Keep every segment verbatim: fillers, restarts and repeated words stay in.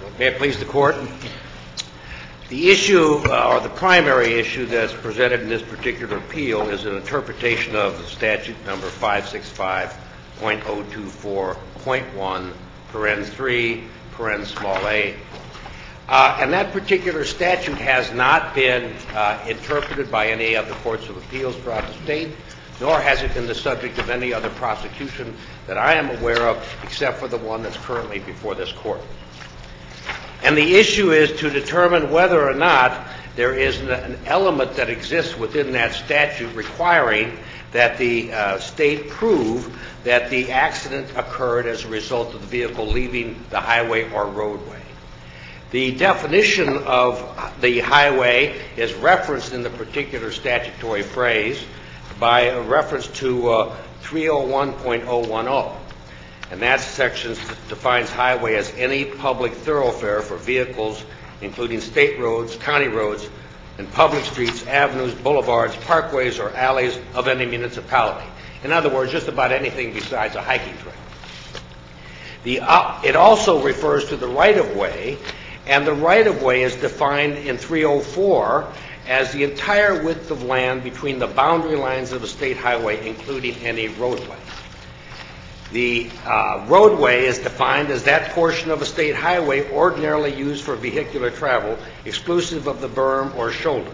May it please the Court? The issue, uh, or the primary issue that's presented in this particular appeal is an interpretation of the statute number five sixty-five point oh two four point one, paren three, paren small a. Uh, and that particular statute has not been uh, interpreted by any of the courts of appeals throughout the state, nor has it been the subject of any other prosecution that I am aware of, except for the one that's currently before this Court. And the issue is to determine whether or not there is an element that exists within that statute requiring that the uh, state prove that the accident occurred as a result of the vehicle leaving the highway or roadway. The definition of the highway is referenced in the particular statutory phrase by a reference to uh, three oh one point oh ten. And that section defines highway as any public thoroughfare for vehicles, including state roads, county roads, and public streets, avenues, boulevards, parkways, or alleys of any municipality. In other words, just about anything besides a hiking trail. The, uh, it also refers to the right-of-way, and the right-of-way is defined in three oh four as the entire width of land between the boundary lines of a state highway, including any roadway. The uh, roadway is defined as that portion of a state highway ordinarily used for vehicular travel, exclusive of the berm or shoulder.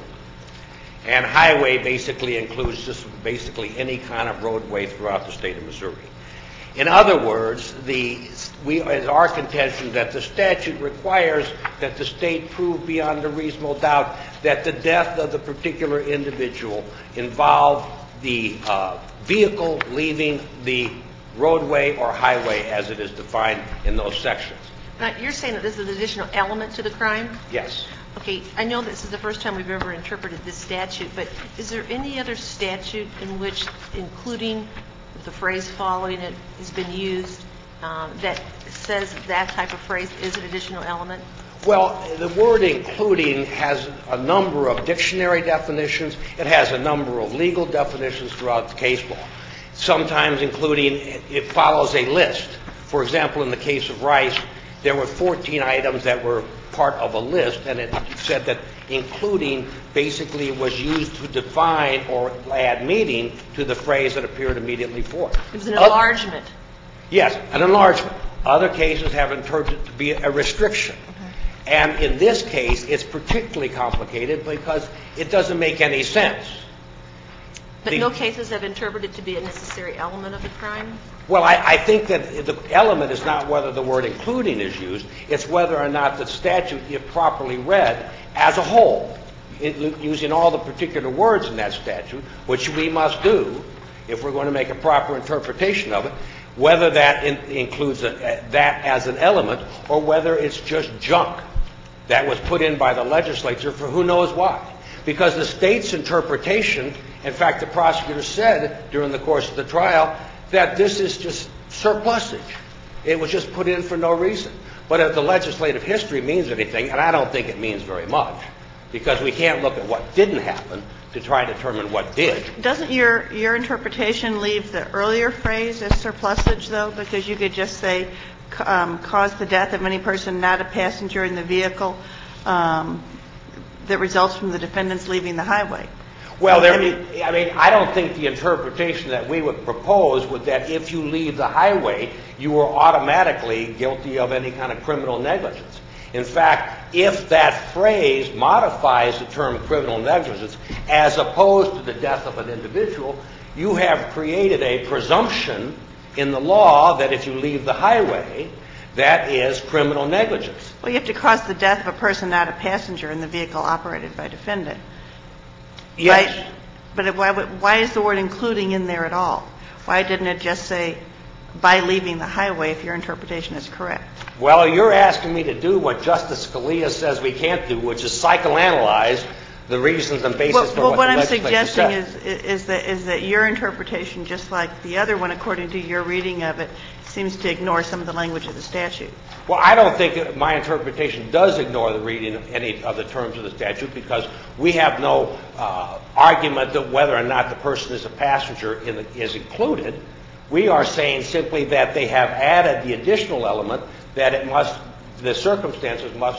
And highway basically includes just basically any kind of roadway throughout the state of Missouri. In other words, the, we, it's our contention that the statute requires that the state prove beyond a reasonable doubt that the death of the particular individual involved the uh, vehicle leaving the roadway or highway as it is defined in those sections. Now, you're saying that this is an additional element to the crime? Yes. Okay, I know this is the first time we've ever interpreted this statute, but is there any other statute in which including the phrase following it has been used um, that says that type of phrase is an additional element? Well, the word including has a number of dictionary definitions. It has a number of legal definitions throughout the case law. Sometimes including, it follows a list. For example, in the case of Rice, there were fourteen items that were part of a list, and it said that including basically was used to define or add meaning to the phrase that appeared immediately before. It was an enlargement. Uh, yes, an enlargement. Other cases have interpreted it to be a restriction. Mm-hmm. And in this case, it's particularly complicated because it doesn't make any sense. But the, no cases have interpreted it to be a necessary element of the crime? Well, I, I think that the element is not whether the word including is used. It's whether or not the statute, if properly read as a whole, it, using all the particular words in that statute, which we must do if we're going to make a proper interpretation of it, whether that in, includes a, a, that as an element or whether it's just junk that was put in by the legislature for who knows why. Because the state's interpretation, in fact, the prosecutor said during the course of the trial that this is just surplusage. It was just put in for no reason. But if the legislative history means anything, and I don't think it means very much, because we can't look at what didn't happen to try to determine what did. Doesn't your, your interpretation leave the earlier phrase as surplusage, though? Because you could just say, um, cause the death of any person not a passenger in the vehicle um, that results from the defendants leaving the highway. Well, there, I mean, I mean, I don't think the interpretation that we would propose would that if you leave the highway, you are automatically guilty of any kind of criminal negligence. In fact, if that phrase modifies the term criminal negligence as opposed to the death of an individual, you have created a presumption in the law that if you leave the highway, that is criminal negligence. Well, you have to cause the death of a person, not a passenger, in the vehicle operated by defendant. Yes. Right? But why, why is the word including in there at all? Why didn't it just say by leaving the highway if your interpretation is correct? Well, you're asking me to do what Justice Scalia says we can't do, which is psychoanalyze the reasons and basis well, for well, what, what the I'm legislature suggesting said. is, is, that, is that your interpretation, just like the other one, according to your reading of it, seems to ignore some of the language of the statute. Well, I don't think that my interpretation does ignore the reading of any of the terms of the statute because we have no uh, argument that whether or not the person is a passenger in the, is included. We are saying simply that they have added the additional element that it must the circumstances must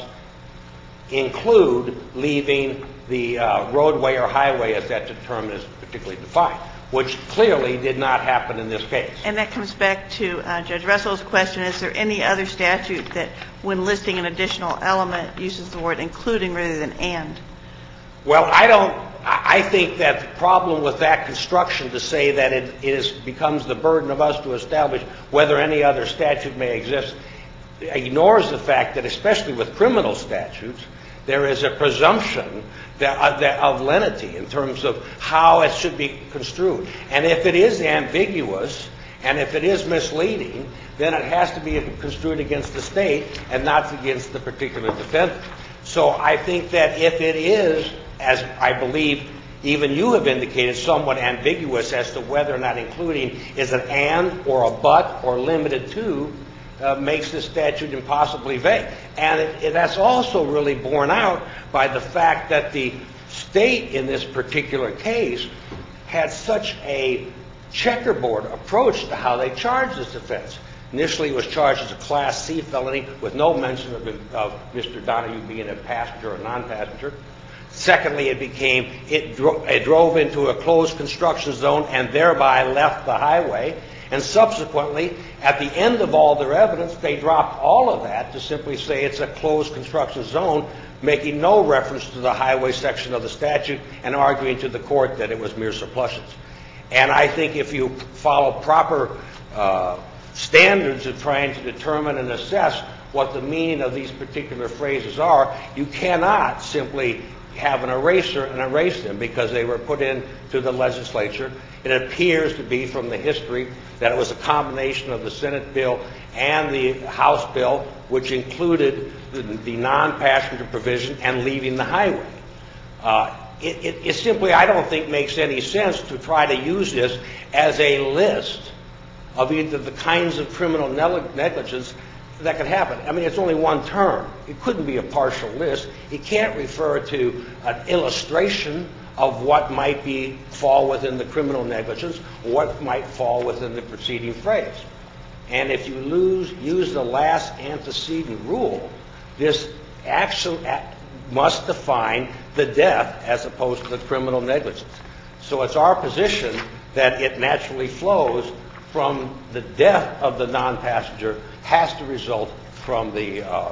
include leaving the uh, roadway or highway as that term is particularly defined, which clearly did not happen in this case. And that comes back to uh, Judge Russell's question. Is there any other statute that, when listing an additional element, uses the word including rather than and? Well, I don't, I think that the problem with that construction to say that it is, becomes the burden of us to establish whether any other statute may exist ignores the fact that, especially with criminal statutes, there is a presumption that, uh, that of lenity in terms of how it should be construed. And if it is ambiguous and if it is misleading, then it has to be construed against the state and not against the particular defendant. So I think that if it is, as I believe even you have indicated, somewhat ambiguous as to whether or not including is an and or a but or limited to, Uh, makes this statute impossibly vague. And it, it, that's also really borne out by the fact that the state in this particular case had such a checkerboard approach to how they charged this offense. Initially, it was charged as a Class C felony with no mention of, of Mister Donahue being a passenger or non-passenger. Secondly, it became, it, dro- it drove into a closed construction zone and thereby left the highway. And subsequently, at the end of all their evidence, they dropped all of that to simply say it's a closed construction zone, making no reference to the highway section of the statute and arguing to the court that it was mere surplusage. And I think if you follow proper uh, standards of trying to determine and assess what the meaning of these particular phrases are, you cannot simply have an eraser and erase them because they were put into the legislature. It appears to be from the history that it was a combination of the Senate bill and the House bill, which included the, the non-passenger provision and leaving the highway. Uh, it, it, it simply, I don't think, makes any sense to try to use this as a list of either the kinds of criminal negligence that could happen. I mean, it's only one term. It couldn't be a partial list. It can't refer to an illustration of what might be fall within the criminal negligence or what might fall within the preceding phrase. And if you lose, use the last antecedent rule, this actually must define the death as opposed to the criminal negligence. So it's our position that it naturally flows from the death of the non-passenger has to result from the, uh,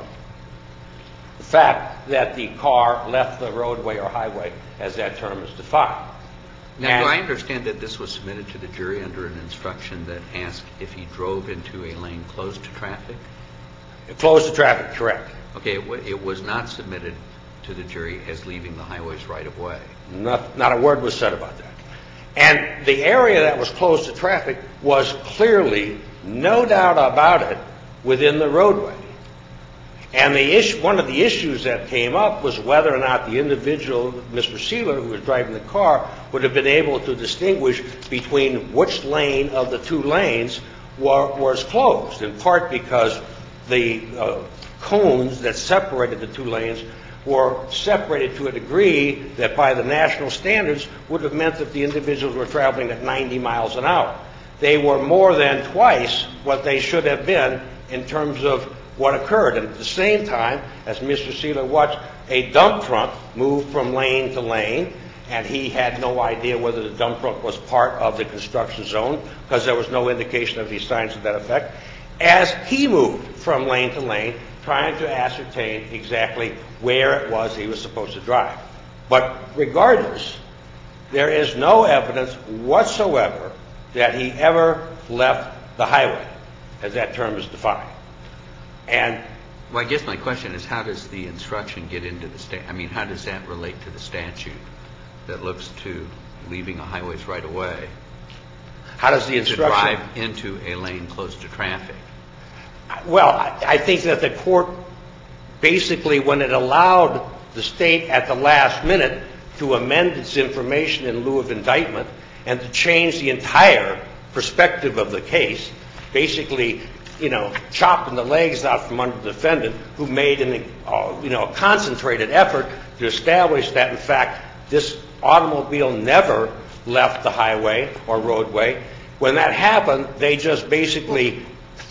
the fact that the car left the roadway or highway as that term is defined. Now, and do I understand that this was submitted to the jury under an instruction that asked if he drove into a lane closed to traffic? Closed to traffic, correct. Okay, it, w- it was not submitted to the jury as leaving the highways right of way. Not, not a word was said about that. And the area that was closed to traffic was clearly, no doubt about it, within the roadway. And the issue, one of the issues that came up was whether or not the individual, Mister Sealer, who was driving the car, would have been able to distinguish between which lane of the two lanes were, was closed, in part because the uh, cones that separated the two lanes were separated to a degree that by the national standards would have meant that the individuals were traveling at ninety miles an hour. They were more than twice what they should have been in terms of what occurred. And at the same time, as Mister Sealer watched a dump truck move from lane to lane, and he had no idea whether the dump truck was part of the construction zone because there was no indication of these signs to that effect, as he moved from lane to lane, trying to ascertain exactly where it was he was supposed to drive. But regardless, there is no evidence whatsoever that he ever left the highway, as that term is defined. And well, I guess my question is, how does the instruction get into the sta- I mean, how does that relate to the statute that looks to leaving a highways right of way? How does the instruction to drive into a lane close to traffic? Well, I, I think that the court basically, when it allowed the state at the last minute to amend its information in lieu of indictment and to change the entire perspective of the case, basically, you know, chopping the legs out from under the defendant, who made an, uh, you know, a concentrated effort to establish that, in fact, this automobile never left the highway or roadway. When that happened, they just basically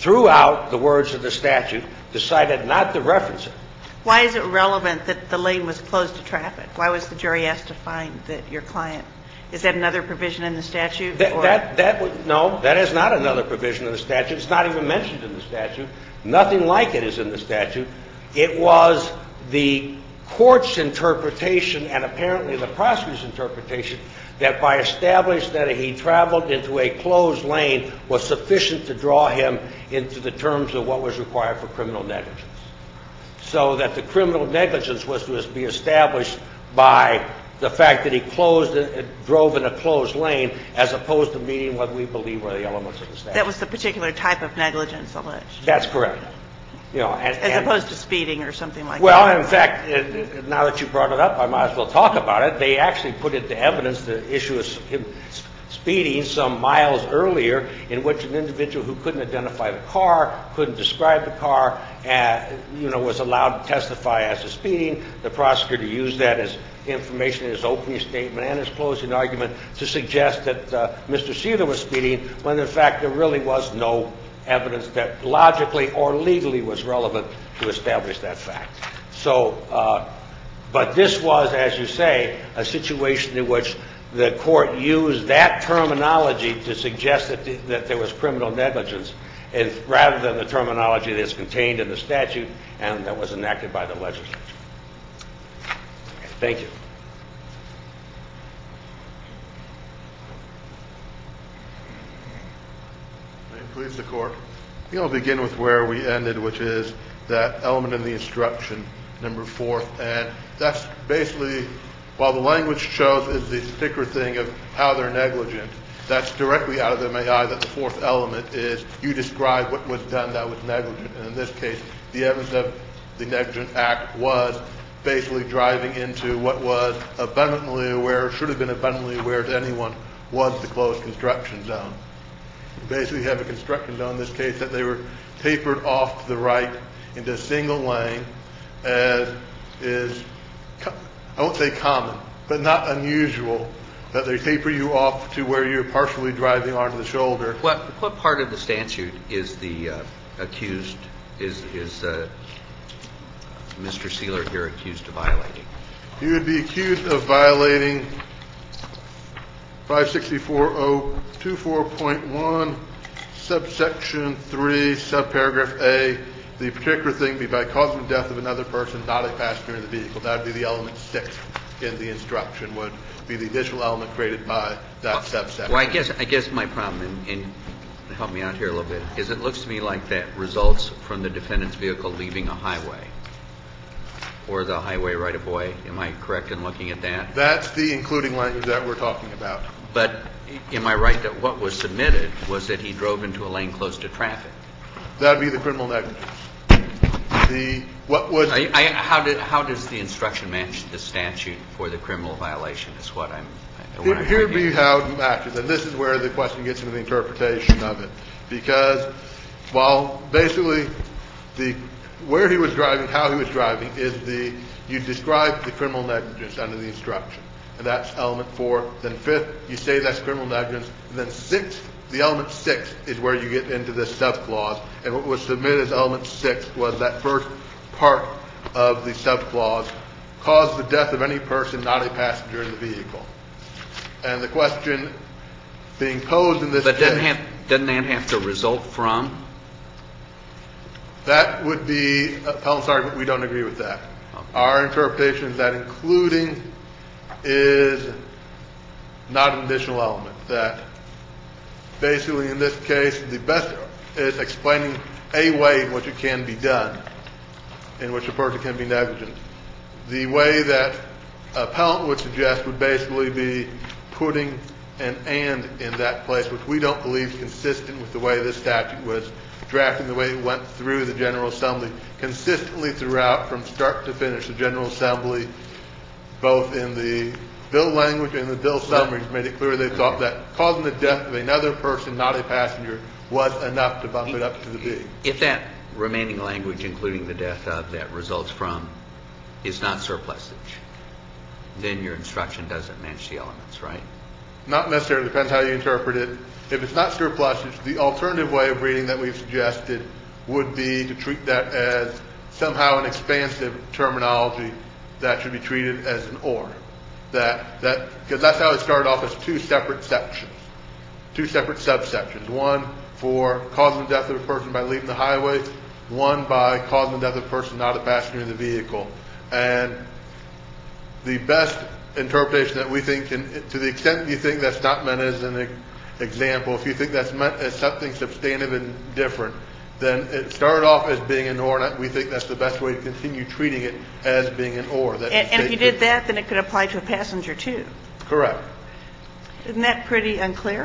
threw out the words of the statute, decided not to reference it. Why is it relevant that the lane was closed to traffic? Why was the jury asked to find that your client? Is that another provision in the statute? That, or? that, that would, no, that is not another provision in the statute. It's not even mentioned in the statute. Nothing like it is in the statute. It was the court's interpretation and apparently the prosecutor's interpretation that by establishing that he traveled into a closed lane was sufficient to draw him into the terms of what was required for criminal negligence. So that the criminal negligence was to be established by the fact that he closed, uh, drove in a closed lane, as opposed to meeting what we believe were the elements of the statute. That was the particular type of negligence alleged. That's correct. You know, and, as and, opposed to speeding or something like well, that. Well, in fact, it, now that you brought it up, I might as well talk about it. They actually put into evidence the issue of him speeding some miles earlier, in which an individual who couldn't identify the car, couldn't describe the car, uh, you know, was allowed to testify as to speeding. The prosecutor used that as information in his opening statement and his closing argument to suggest that uh, Mister Sealer was speeding, when in fact there really was no evidence that logically or legally was relevant to establish that fact. So, uh, but this was, as you say, a situation in which the court used that terminology to suggest that, the, that there was criminal negligence, and rather than the terminology that's contained in the statute and that was enacted by the legislature. Okay, thank you. May it please the court. I think I'll begin with where we ended, which is that element in the instruction, number fourth, and that's basically, while the language shows is the particular thing of how they're negligent, that's directly out of the M A I that the fourth element is you describe what was done that was negligent. And in this case, the evidence of the negligent act was basically driving into what was abundantly aware, should have been abundantly aware to anyone, was the closed construction zone. Basically, you have a construction zone in this case that they were tapered off to the right into a single lane, as is, I won't say common, but not unusual, that they taper you off to where you're partially driving onto the shoulder. What what part of the statute is the uh, accused, is is uh, Mister Sealer here accused of violating? He would be accused of violating five sixty-four oh twenty-four point one, subsection three, subparagraph A. The particular thing be by causing the death of another person, not a passenger in the vehicle. That would be the element six in the instruction, would be the additional element created by that subsection. Well, I guess I guess my problem, and, and help me out here a little bit, is it looks to me like that results from the defendant's vehicle leaving a highway or the highway right of way. Am I correct in looking at that? That's the including language that we're talking about. But am I right that what was submitted was that he drove into a lane close to traffic? That would be the criminal negligence. The what would I, I, how did how does the instruction match the statute for the criminal violation? Is what I'm. Here, here would be how it matches, and this is where the question gets into the interpretation of it, because while basically the where he was driving, how he was driving is the you describe the criminal negligence under the instruction, and that's element four. Then fifth, you say that's criminal negligence, and then sixth. The element six is where you get into this subclause, and what was submitted as element six was that first part of the subclause, cause the death of any person, not a passenger in the vehicle. And the question being posed in this but case... But doesn't, doesn't that have to result from? That would be appellant's argument. We don't agree with that. Okay. Our interpretation is that including is not an additional element, that basically, in this case, the best is explaining a way in which it can be done, in which a person can be negligent. The way that appellant would suggest would basically be putting an and in that place, which we don't believe is consistent with the way this statute was drafted, the way it went through the General Assembly, consistently throughout, from start to finish, the General Assembly, both in the bill language and the bill summaries, made it clear they thought that causing the death of another person, not a passenger, was enough to bump it up to the B. If that remaining language, including the death of, that results from, is not surplusage, then your instruction doesn't match the elements, right? Not necessarily. Depends how you interpret it. if it's not surplusage, the alternative way of reading that we've suggested would be to treat that as somehow an expansive terminology that should be treated as an or. That, that, because that's how it started off as two separate sections, two separate subsections. One for causing the death of a person by leaving the highway, one by causing the death of a person not a passenger in the vehicle. And the best interpretation that we think, can, to the extent you think that's not meant as an example, if you think that's meant as something substantive and different, then it started off as being an or, and we think that's the best way to continue treating it as being an or. That and, and if you did that, then it could apply to a passenger too. Correct. Isn't that pretty unclear?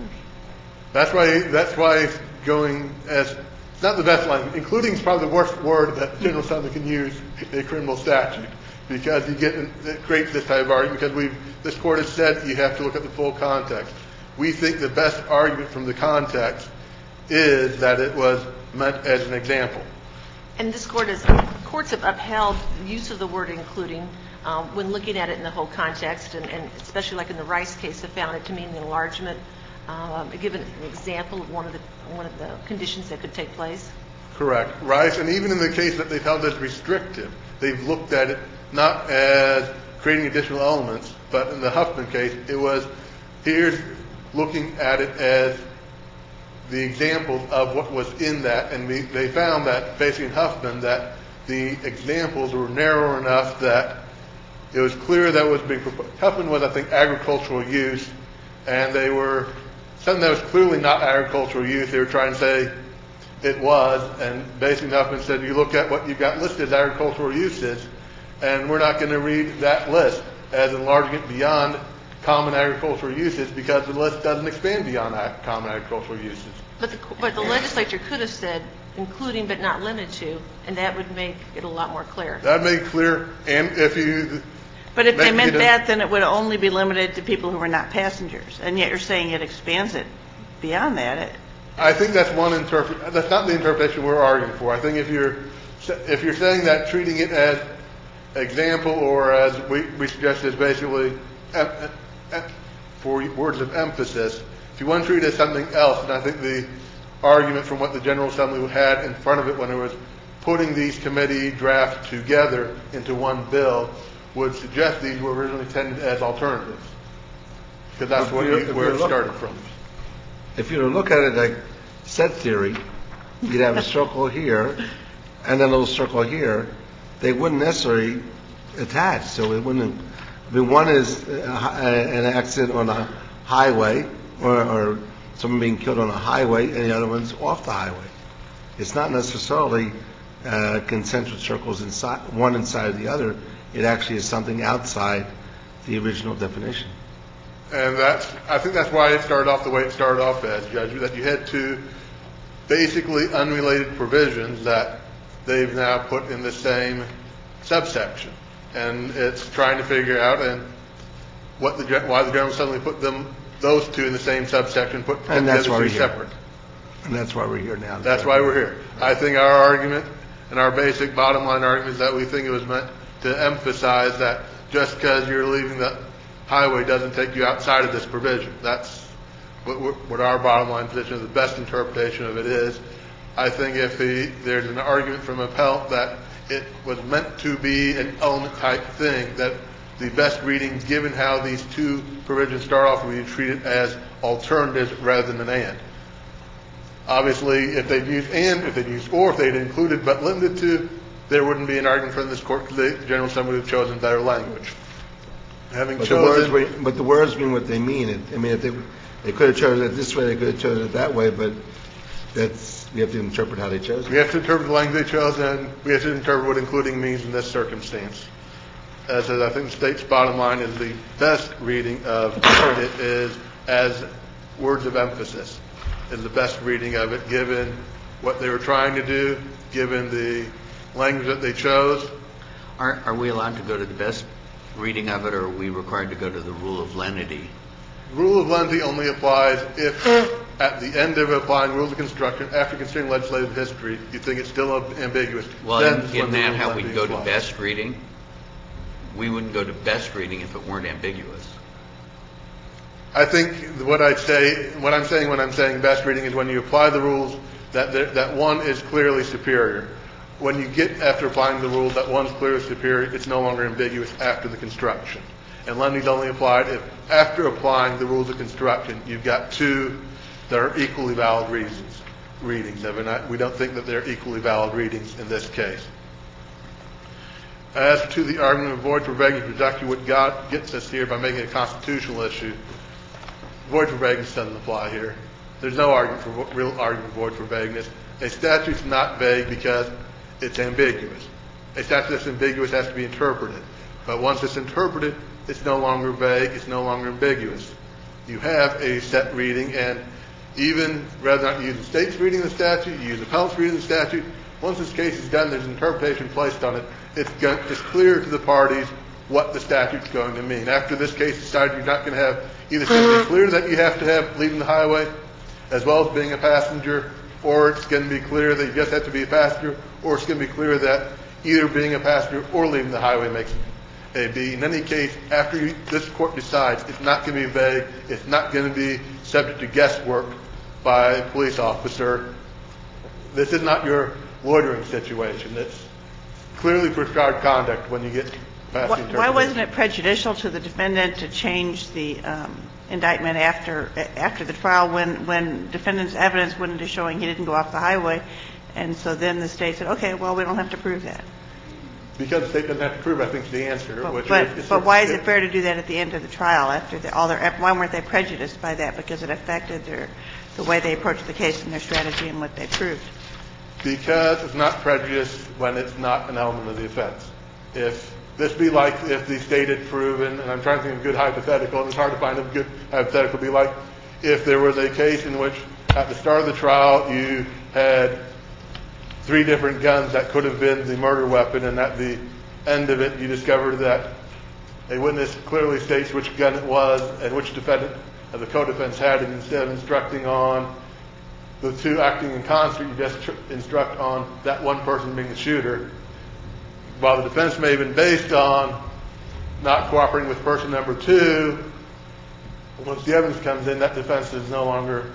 That's why. That's why going as it's not the best line. Including is probably the worst word that General Assembly can use in a criminal statute, because you get it creates this type of argument. Because we this court has said you have to look at the full context. We think the best argument from the context is that it was meant as an example. And this court has, courts have upheld the use of the word including um, when looking at it in the whole context, and, and especially like in the Rice case, have found it to mean the enlargement, um, given an example of one of the one of the conditions that could take place. Correct. Rice, and even in the case that they've held as restrictive, they've looked at it not as creating additional elements, but in the Huffman case, it was here's looking at it as the examples of what was in that, and we, they found that, basically in Huffman, that the examples were narrow enough that it was clear that was being proposed. Huffman was, I think, agricultural use, and they were something that was clearly not agricultural use. They were trying to say it was, and basically Huffman said, you look at what you've got listed as agricultural uses, and we're not going to read that list as enlarging it beyond common agricultural uses, because the list doesn't expand beyond common agricultural uses. But the, but the legislature could have said including but not limited to, and that would make it a lot more clear. That would make it clear, and if you... But if they meant that, then it would only be limited to people who were not passengers, and yet you're saying it expands it beyond that. It, I think that's one interpret. That's not the interpretation we're arguing for. I think if you're if you're saying that treating it as example, or as we, we suggest is basically em, em, for words of emphasis, if you want to treat it as something else, and I think the argument from what the General Assembly had in front of it when it was putting these committee drafts together into one bill would suggest these were originally intended as alternatives, because that's what you, where it started from. If you were to look at it like set theory, you'd have a circle here and a little circle here. They wouldn't necessarily attach, so it wouldn't. I mean, one is an accident on a highway, or, or someone being killed on a highway, and the other one's off the highway. It's not necessarily uh, concentric circles inside, one inside of the other. It actually is something outside the original definition. And that's, I think that's why it started off the way it started off as, Judge, that you had two basically unrelated provisions that they've now put in the same subsection. And it's trying to figure out and what the why the General Assembly put them those two in the same subsection, put and that's why we're here. Separate. And that's why we're here now. That's why we're here. I think our argument and our basic bottom line argument is that we think it was meant to emphasize that just because you're leaving the highway doesn't take you outside of this provision. That's what, what our bottom line position is. The best interpretation of it is. I think if the, there's an argument from appellant that it was meant to be an element type thing, that the best reading, given how these two provisions start off, we treat it as alternatives rather than an and. Obviously, if they'd used and, if they'd used or, if they'd included but limited to, there wouldn't be an argument from this court because the General Assembly would have chosen better language. Having but chosen, the words, but the words mean what they mean. It, I mean, if they they could have chosen it this way, they could have chosen it that way, but that's we have to interpret how they chose it. We have to interpret the language they chose, and we have to interpret what including means in this circumstance. As I think the state's bottom line is the best reading of it is as words of emphasis. Is the best reading of it, given what they were trying to do, given the language that they chose. Are, are we allowed to go to the best reading of it, or are we required to go to the rule of lenity? Rule of lenity only applies if, at the end of applying rules of construction, after considering legislative history, you think it's still ambiguous. Well, then isn't in that how we'd go applies. to best reading? We wouldn't go to best reading if it weren't ambiguous. I think what I'd say, what I'm saying when I'm saying best reading is when you apply the rules that there, that one is clearly superior. When you get after applying the rules that one's clearly superior, it's no longer ambiguous after the construction. And Lundy's only applied if after applying the rules of construction, you've got two that are equally valid reasons, readings. And we don't think that they're equally valid readings in this case. As to the argument of void for vagueness, exactly what God gets us here by making a constitutional issue, void for vagueness doesn't apply here. There's no argument for real argument for void for vagueness. A statute's not vague because it's ambiguous. A statute that's ambiguous has to be interpreted. But once it's interpreted, it's no longer vague, it's no longer ambiguous. You have a set reading, and even rather than use the state's reading of the statute, you use the appellant's reading of the statute. Once this case is done, there's an interpretation placed on it. It's, going, it's clear to the parties what the statute's going to mean. After this case is decided, you're not going to have either simply clear that you have to have leaving the highway as well as being a passenger, or it's going to be clear that you just have to be a passenger, or it's going to be clear that either being a passenger or leaving the highway makes it a B. In any case, after you, this court decides it's not going to be vague, it's not going to be subject to guesswork by a police officer. This is not your loitering situation. It's clearly prescribed conduct when you get past the interpretation. Why wasn't it prejudicial to the defendant to change the um, indictment after after the trial when when defendant's evidence went into showing he didn't go off the highway, and so then the state said, okay, well, we don't have to prove that? Because the state doesn't have to prove, I think, is the answer. But, which but, is, but why is it fair to do that at the end of the trial after the, all their, why weren't they prejudiced by that? Because it affected their, the way they approached the case and their strategy and what they proved. Because it's not prejudice when it's not an element of the offense. If this be like if the state had proven, and I'm trying to think of a good hypothetical, and it's hard to find a good hypothetical, be like if there was a case in which at the start of the trial you had three different guns that could have been the murder weapon, and at the end of it you discovered that a witness clearly states which gun it was and which defendant of the co-defense had it. Instead of instructing on the two acting in concert, you just tr- instruct on that one person being the shooter. While the defense may have been based on not cooperating with person number two, once the evidence comes in, that defense is no longer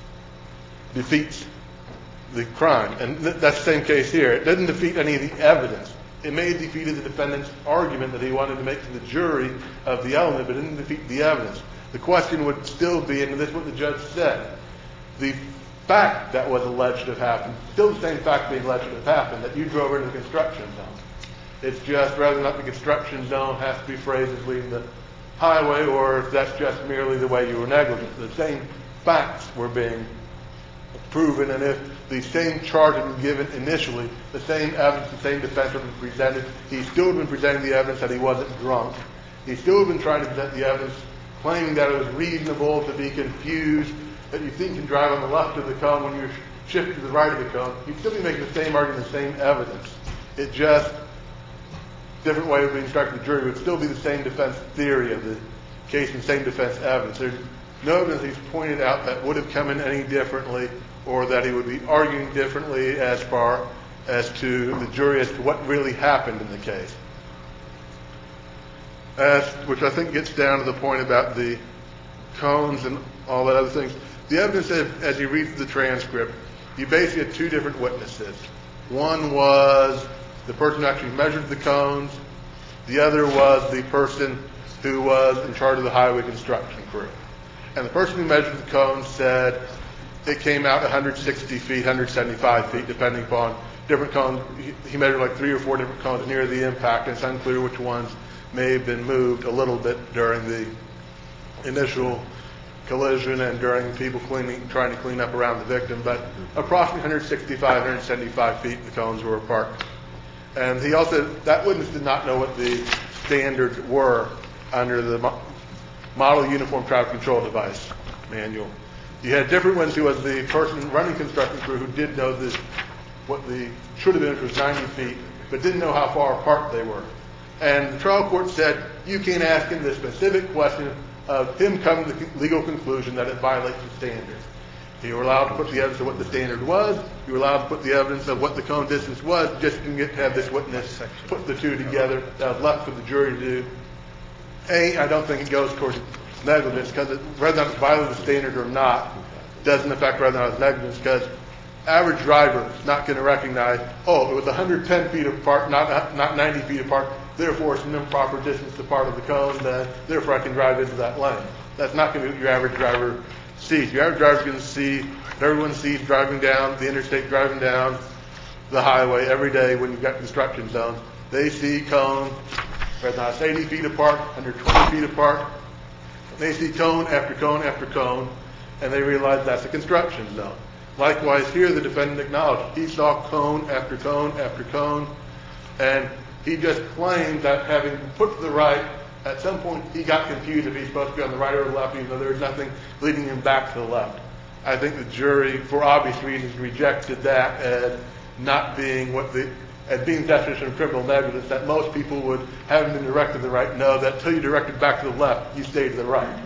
defeats the crime. And th- that's the same case here. It doesn't defeat any of the evidence. It may have defeated the defendant's argument that he wanted to make to the jury of the element, but it didn't defeat the evidence. The question would still be, and this is what the judge said, the fact that was alleged to have happened, still the same fact being alleged to have happened, that you drove into the construction zone. It's just rather than the construction zone has to be phrased as leaving the highway, or if that's just merely the way you were negligent. The same facts were being proven, and if the same charge had been given initially, the same evidence, the same defense had been presented, he still would have been presenting the evidence that he wasn't drunk. He still would have been trying to present the evidence claiming that it was reasonable to be confused, that you think you can drive on the left of the cone when you're shifting to the right of the cone. He'd still be making the same argument, the same evidence. It just, different way of being instructed the jury, would still be the same defense theory of the case and same defense evidence. There's no evidence he's pointed out that would have come in any differently, or that he would be arguing differently as far as to the jury as to what really happened in the case. As, which I think gets down to the point about the cones and all that other things. The evidence, as you read the transcript, you basically had two different witnesses. One was the person who actually measured the cones. The other was the person who was in charge of the highway construction crew. And the person who measured the cones said it came out one hundred sixty feet, one hundred seventy-five feet, depending upon different cones. He measured like three or four different cones near the impact, and it's unclear which ones may have been moved a little bit during the initial collision and during people cleaning, trying to clean up around the victim. But approximately one hundred sixty-five, one hundred seventy-five feet the cones were apart. And he also, that witness did not know what the standards were under the Model Uniform Traffic Control Device manual. You had different ones who was the person running construction crew who did know this, what the should have been, which was ninety feet, but didn't know how far apart they were. And the trial court said, you can't ask him the specific question of him coming to the legal conclusion that it violates the standards. You were allowed to put the evidence of what the standard was. You were allowed to put the evidence of what the cone distance was. Just to get to have this witness put the two together. That was left for the jury to do. A, I don't think it goes towards negligence, because whether or not it's violating the standard or not doesn't affect whether or not it's negligence, because average driver is not going to recognize, oh, it was one hundred ten feet apart, not not ninety feet apart, therefore it's an improper distance to part of the cone, then therefore I can drive into that lane. That's not going to be what your average driver sees. Your average driver is going to see what everyone sees driving down the interstate, driving down the highway every day when you've got construction zones. They see cones, whether or not it's eighty feet apart, one hundred twenty feet apart. They see cone after cone after cone, and they realize that's a construction zone. Likewise, here the defendant acknowledged he saw cone after cone after cone, and he just claimed that having put to the right, at some point he got confused if he's supposed to be on the right or the left, even though there was nothing leading him back to the left. I think the jury, for obvious reasons, rejected that as not being what the as being definition of criminal negligence, that most people would, having been directed to the right, know that until you directed back to the left, you stay to the right.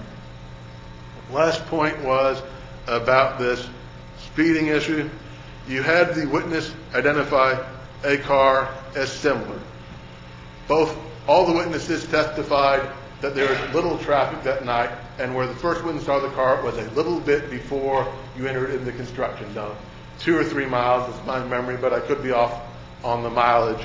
Last point was about this speeding issue. You had the witness identify a car as similar. Both, all the witnesses testified that there was little traffic that night, and where the first witness saw the car was a little bit before you entered in the construction zone. Two or three miles is my memory, but I could be off on the mileage.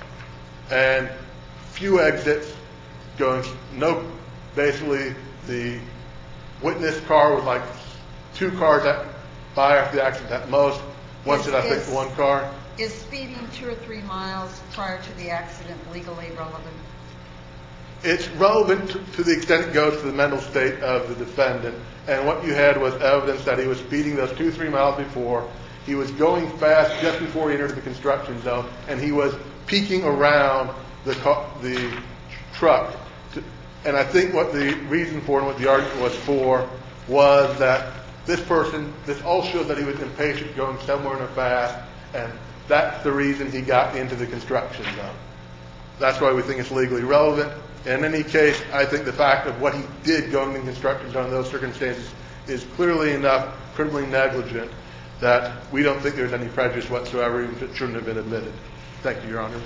And few exits going, no, basically the witness car was like two cars at, by after the accident at most. Once did I think one car. Is speeding two or three miles prior to the accident legally relevant? It's relevant to, to the extent it goes to the mental state of the defendant. And what you had was evidence that he was speeding those two, three miles before. He was going fast just before he entered the construction zone, and he was peeking around the car, the truck. To, and I think what the reason for and what the argument was for was that this person, this all shows that he was impatient, going somewhere in a fast, and that's the reason he got into the construction zone. That's why we think it's legally relevant. In any case, I think the fact of what he did going into the construction zone in those circumstances is clearly enough criminally negligent that we don't think there's any prejudice whatsoever, even if it shouldn't have been admitted. Thank you, Your Honor.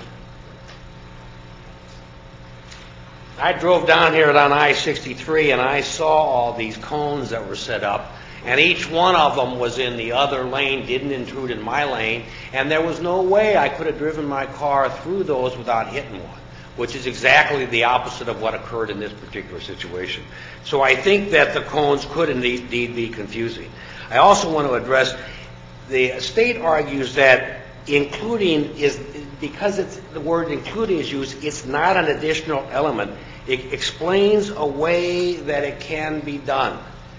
I drove down here on I sixty-three, and I saw all these cones that were set up, and each one of them was in the other lane, didn't intrude in my lane, and there was no way I could have driven my car through those without hitting one, which is exactly the opposite of what occurred in this particular situation. So I think that the cones could indeed be confusing. I also want to address, the state argues that including is, because it's, the word including is used, it's not an additional element. It explains a way that it can be done.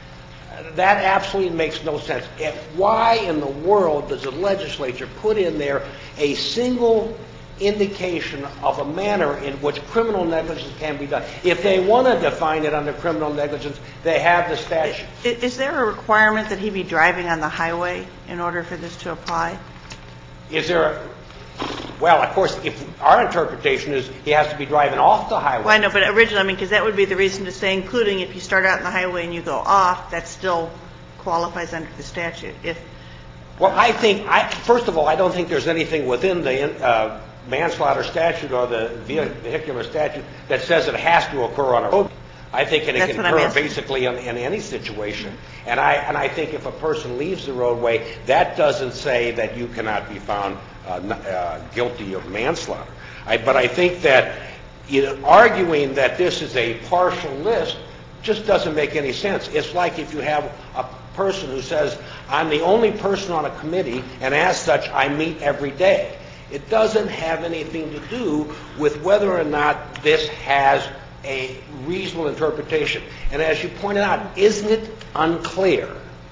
That absolutely makes no sense. Why in the world does the legislature put in there a single indication of a manner in which criminal negligence can be done? If they want to define it under criminal negligence, they have the statute. Is there a requirement that he be driving on the highway in order for this to apply? Is there a, well, of course, if our interpretation is he has to be driving off the highway. Well, I know, but originally, I mean, because that would be the reason to say including if you start out on the highway and you go off, that still qualifies under the statute. If Well, I think, I, first of all, I don't think there's anything within the uh, manslaughter statute or the vehicular statute that says it has to occur on a road. I think it can occur basically in, in any situation. And I and I think if a person leaves the roadway, that doesn't say that you cannot be found uh, uh, guilty of manslaughter. I, but I think that you know, arguing that this is a partial list just doesn't make any sense. It's like if you have a person who says, I'm the only person on a committee, and as such, I meet every day. It doesn't have anything to do with whether or not this has a reasonable interpretation. And as you pointed out, isn't it unclear?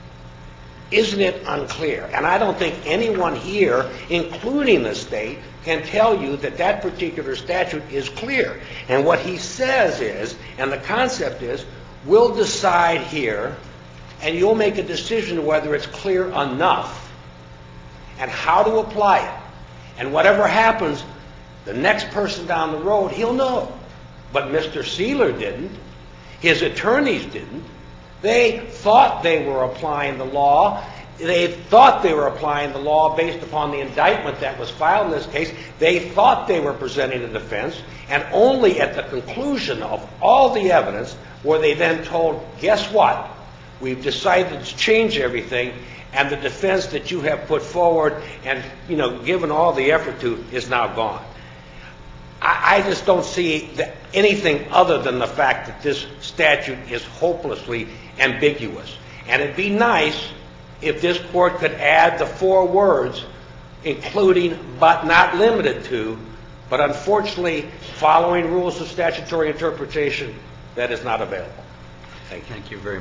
Isn't it unclear? And I don't think anyone here, including the state, can tell you that that particular statute is clear. And what he says is, and the concept is, we'll decide here, and you'll make a decision whether it's clear enough and how to apply it. And whatever happens, the next person down the road, he'll know. But Mister Seeler didn't. His attorneys didn't. They thought they were applying the law. They thought they were applying the law based upon the indictment that was filed in this case. They thought they were presenting a defense, and only at the conclusion of all the evidence were they then told, guess what? We've decided to change everything, and the defense that you have put forward and, you know, given all the effort to is now gone. I, I just don't see the, anything other than the fact that this statute is hopelessly ambiguous. And it'd be nice if this court could add the four words, including but not limited to, but unfortunately, following rules of statutory interpretation, that is not available. Thank you. Thank you very much.